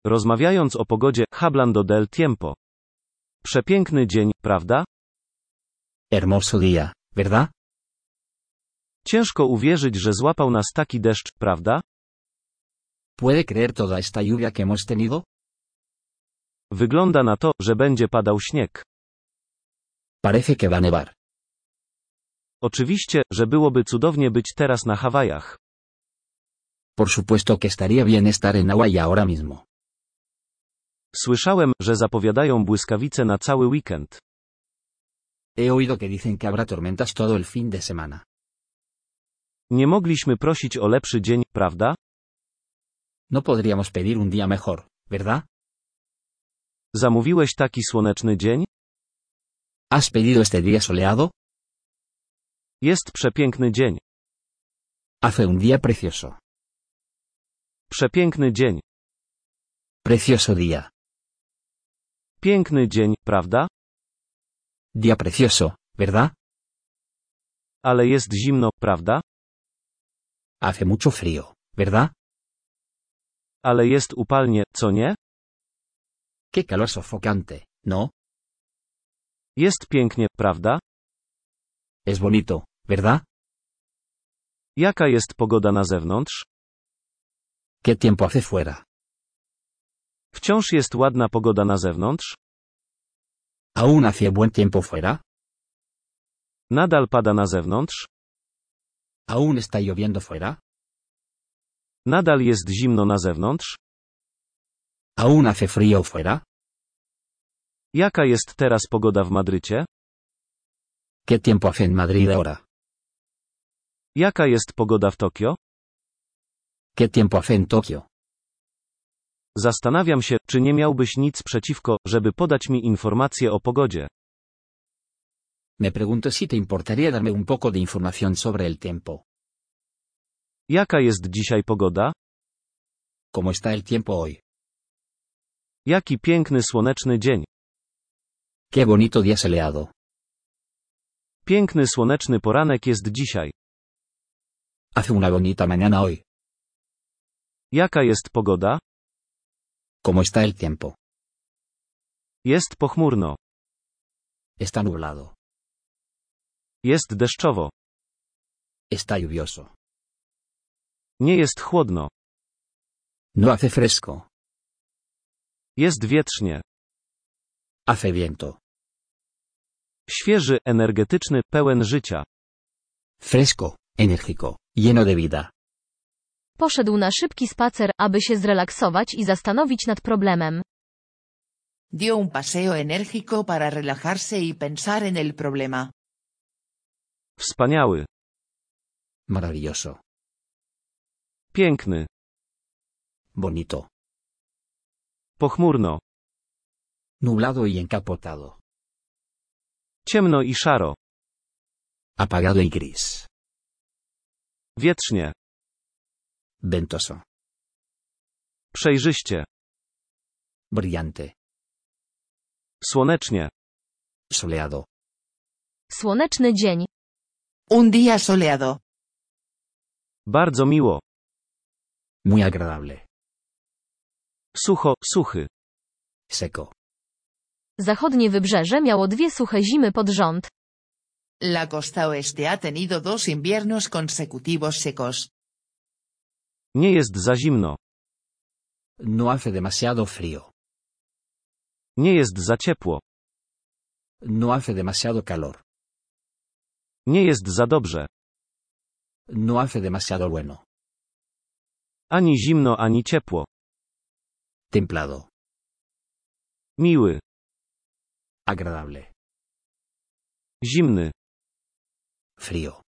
Rozmawiając o pogodzie, hablando del tiempo. Przepiękny dzień, prawda? Hermoso día, ¿verdad? Ciężko uwierzyć, że złapał nas taki deszcz, prawda? ¿Puede creer toda esta lluvia que hemos tenido? Wygląda na to, że będzie padał śnieg. Parece que va a nevar. Oczywiście, że byłoby cudownie być teraz na Hawajach. Por supuesto que estaría bien estar en Hawái ahora mismo. Słyszałem, że zapowiadają błyskawice na cały weekend. He oído que dicen que habrá tormentas todo el fin de semana. Nie mogliśmy prosić o lepszy dzień, prawda? No podríamos pedir un día mejor, ¿verdad? Zamówiłeś taki słoneczny dzień? ¿Has pedido este día soleado? Jest przepiękny dzień. Hace un día precioso. Przepiękny dzień. Precioso día. Piękny dzień, prawda? Día precioso, ¿verdad? Ale jest zimno, prawda? Hace mucho frío, ¿verdad? Ale jest upalnie, co nie? Qué calor sofocante, ¿no? Jest pięknie, prawda? Es bonito, ¿verdad? Jaka jest pogoda na zewnątrz? ¿Qué tiempo hace fuera? Wciąż jest ładna pogoda na zewnątrz? ¿Aún hace buen tiempo fuera? Nadal pada na zewnątrz? ¿Aún está lloviendo fuera? Nadal jest zimno na zewnątrz? ¿Aún hace frío fuera? Jaka jest teraz pogoda w Madrycie? ¿Qué tiempo hace en Madrid ahora? Jaka jest pogoda w Tokio? ¿Qué tiempo hace en Tokio? Zastanawiam się, czy nie miałbyś nic przeciwko, żeby podać mi informacje o pogodzie. Me pregunto si te importaría darme un poco de información sobre el tiempo. Jaka jest dzisiaj pogoda? ¿Cómo está el tiempo hoy? Jaki piękny słoneczny dzień. Qué bonito día soleado. Piękny słoneczny poranek jest dzisiaj. Hace una bonita mañana hoy. Jaka jest pogoda? ¿Cómo está el tiempo? Jest pochmurno. Está nublado. Jest deszczowo. Está lluvioso. Nie jest chłodno. No hace fresco. Jest wietrznie. Hace viento. Świeży, energetyczny, pełen życia. Fresco, enérgico, lleno de vida. Poszedł na szybki spacer, aby się zrelaksować i zastanowić nad problemem. Dio un paseo enérgico para relajarse y pensar en el problema. Wspaniały. Maravilloso. Piękny. Bonito. Pochmurno. Nublado y encapotado. Ciemno i szaro. Apagado y gris. Wietrznie. Ventoso. Przejrzyście. Brillante. Słonecznie. Soleado. Słoneczny dzień. Un día soleado. Bardzo miło. Muy agradable. Sucho, suchy. Seco. Zachodnie wybrzeże miało 2 suche zimy pod rząd. La costa oeste ha tenido 2 inviernos consecutivos secos. Nie jest za zimno. No hace demasiado frío. Nie jest za ciepło. No hace demasiado calor. Nie jest za dobrze. No hace demasiado bueno. Ani zimno, ani ciepło. Templado. Miły. Agradable. Zimny. Frío.